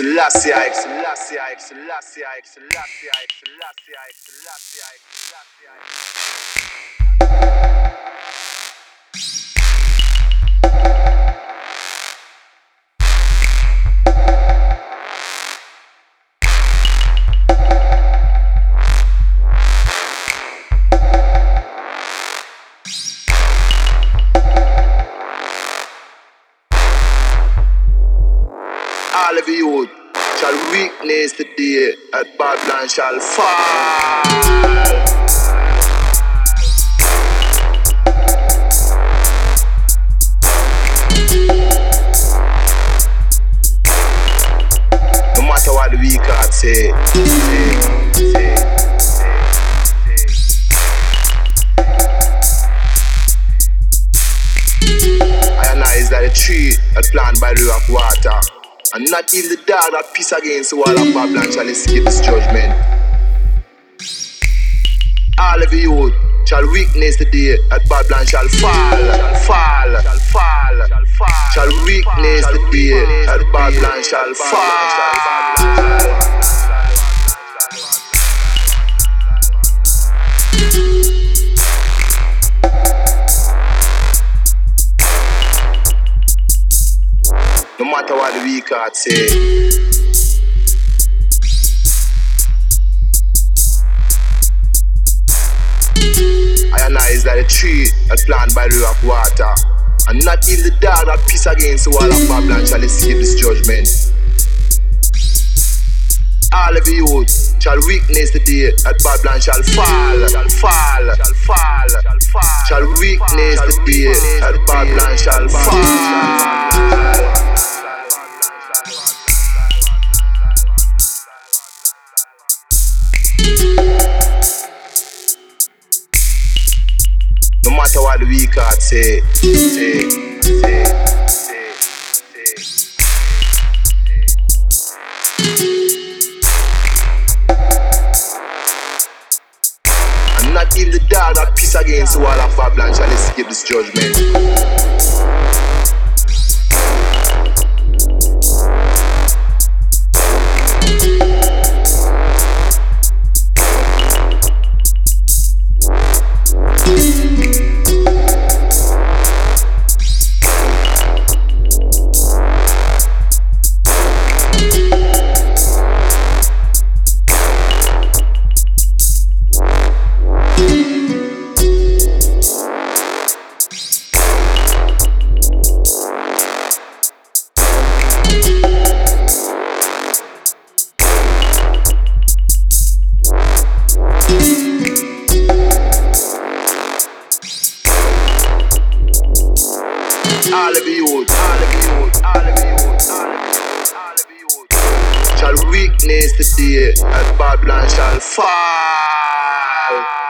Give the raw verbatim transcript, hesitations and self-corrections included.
Selassie, I Selassie, I Selassie, I Selassie, I Selassie, I Selassie, I Selassie, I all of you shall weakness today, and Babylon shall fall. No matter what the weak heart say, say, say, say. I and I is like a tree that planted by the rock water. And not even the dog that piss against the wall of Babylon shall escape this judgment. All of you shall weakness today, that Babylon shall fall, shall fall, shall fall, shall fall. Shall weakness today, that Babylon shall fall. No matter what the weak heart say, I and I is like a tree that planted by the rock water. And not even the dog that piss against the wall of Babylon shall escape this judgment. All of you shall weakness today, that Babylon shall fall, shall fall, shall fall, shall fall. Shall weakness today, that Babylon shall fall. No matter what the weak heart say, say, say, say, say. And not even the dog that piss against the wall of Babylon shall escape this judgment. All of you, all of you, all of you, all of you, all of you shall weakness today, and Babylon shall fall.